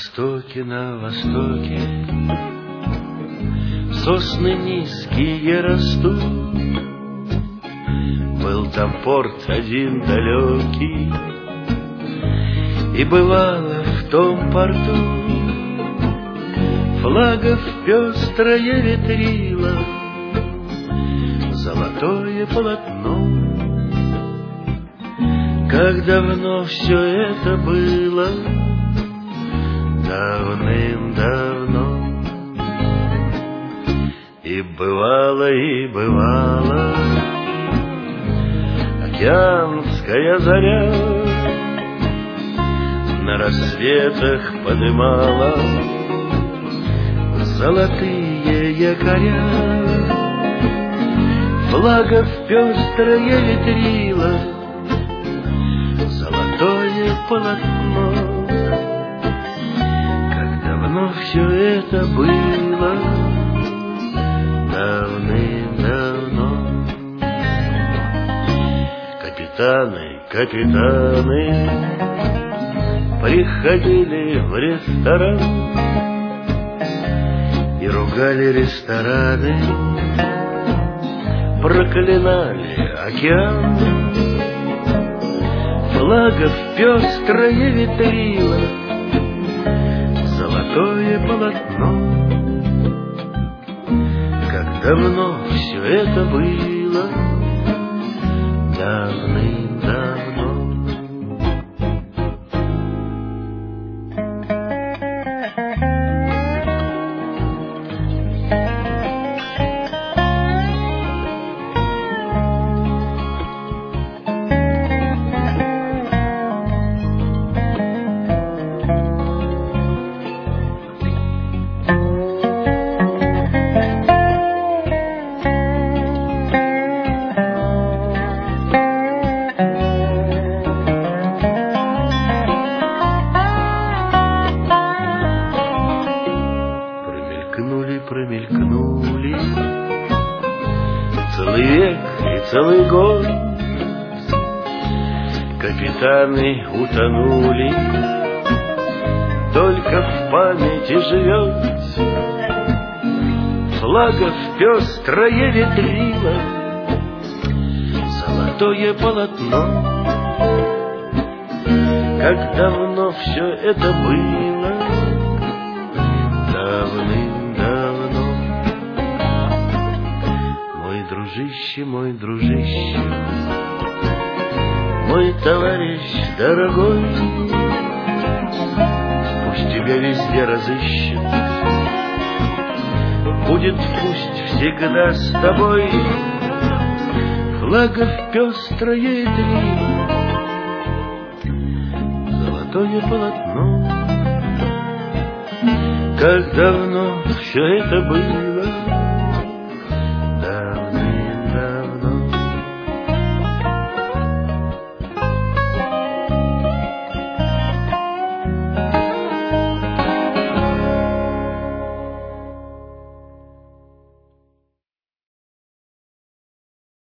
На востоке сосны низкие растут. Был там порт один далекий, и бывало в том порту флагов пестрое ветрило, золотое полотно. Как давно все это было, давным-давно. И бывало, океанская заря на рассветах подымала золотые якоря. Флагов пестрое ветрило, золотое полотно. Но все это было давным-давно. Капитаны приходили в ресторан и ругали рестораны, проклинали океан. Флагов пестрое ветрило, золотое полотно. Как давно все это было, давным-давно. Промелькнули целый век и целый год. Капитаны утонули, только в памяти живет флагов пестрое ветрило, золотое полотно. Как давно все это было, давным-давно. Мой дружище, мой товарищ дорогой, пусть тебя везде разыщет, будет пусть всегда с тобой флагов пестрое ветрило, золотое полотно. Как давно все это было,